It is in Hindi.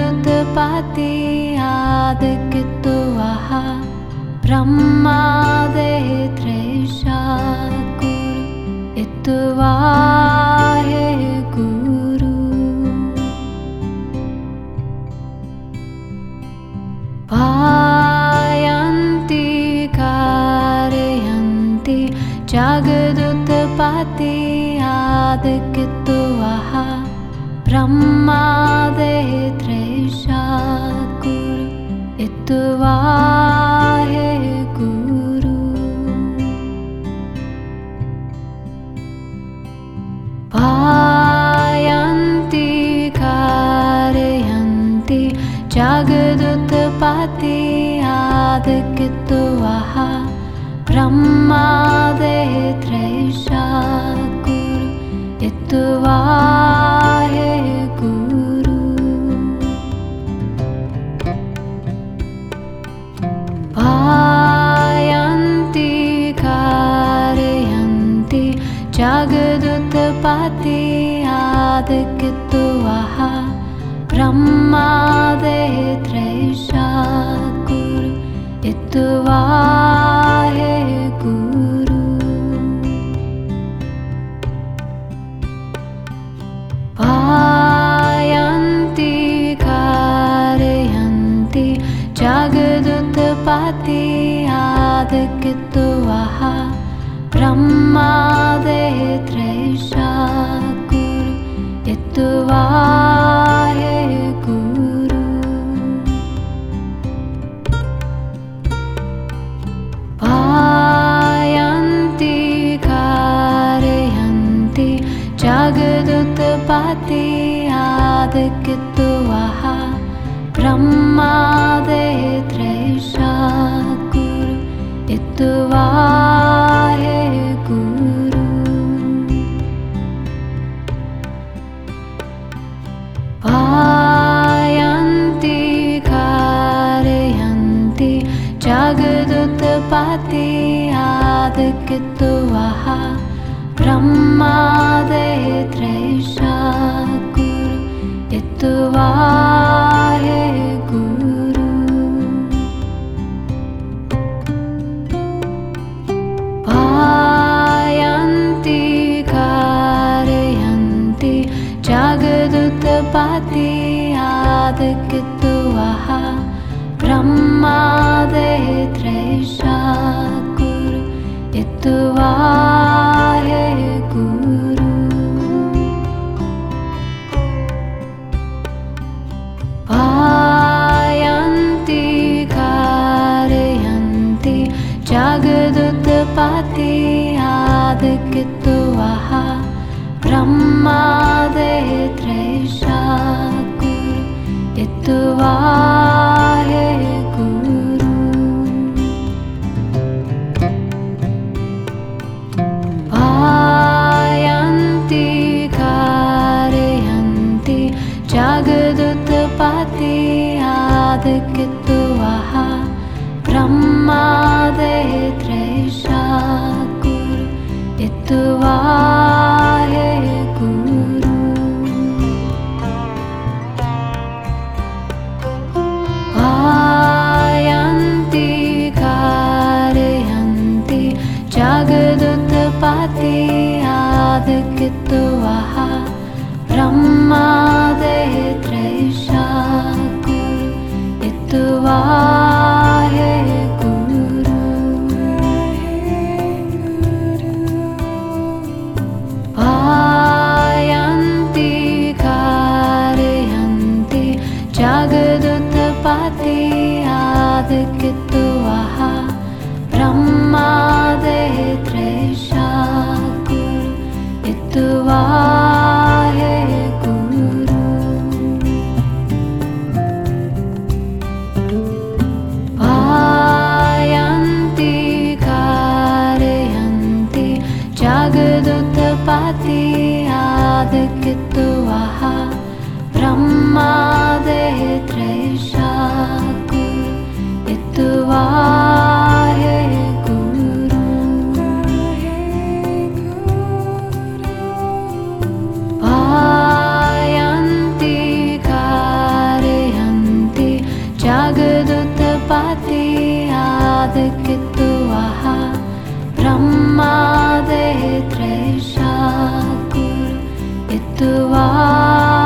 जगदुत्पत्ति आदिकितुवः ब्रह्मादित्रेषा गुरु इत्युवाहे गुरु पायन्ति कारयन्ति जगदुत्पत्ति आदिकितुवः ब्रह्मादित्रेषा गुरु इत्युवाहे गुरु पायन्ति कारयन्ति जगदुत्पत्ति आदिकितुवः ब्रह्मादित्रेषा गुरु इत्युवाहे गुरु पायन्ति कारयन्ति जगदुत्पत्ति आदिकितुवः ब्रह्मादित्रेषा गुरु इत्युवाहे गुरु पायन्ति कारयन्ति जगदुत्पत्ति आदिकितुवः ब्रह्मादित्रेषा गुरु इत्युवाहे गुरु पायन्ति कारयन्ति जगदुत्पत्ति आदिकितुवः ब्रह्मादित्रेषा गुरु इत्युवाहे गुरु पायन्ति कारयन्ति जगदुत्पत्ति आदिकितुवः ब्रह्मादित्रेषा गुरु इत्युवाहे गुरु पायन्ति कारयन्ति जगदुत्पत्ति आदिकितुवः ब्रह्मादित्रेषा गुरु इत्युवाहे गुरु पायन्ति कारयन्ति जगदुत्पत्ति आदिकितुवः ब्रह्मादित्रेषा गुरु इत्युवाहे गुरु पायन्ति कारयन्ति जगदुत्पत्ति आदिकितुवः ब्रह्मादित्रेषा गुरु इत्युवाहे गुरु पायन्ति कारयन्ति जगदुत्पत्ति आदिकितुवः ब्रह्मादित्रेषा गुरु इत्युवाहे गुरु पायन्ति कारयन्ति जगदुत्पत्ति आदिकितुवः ब्रह्मादित्रेषा गुरु इत्युवाहे गुरु पायन्ति कारयन्ति जगदुत्पत्ति आदिकितुवः ब्रह्मादित्रेषा गुरु इत्युवाहे गुरु पायन्ति कारयन्ति साधकित्वाः ब्रह्मादे त्रैशाकुरु इत्वा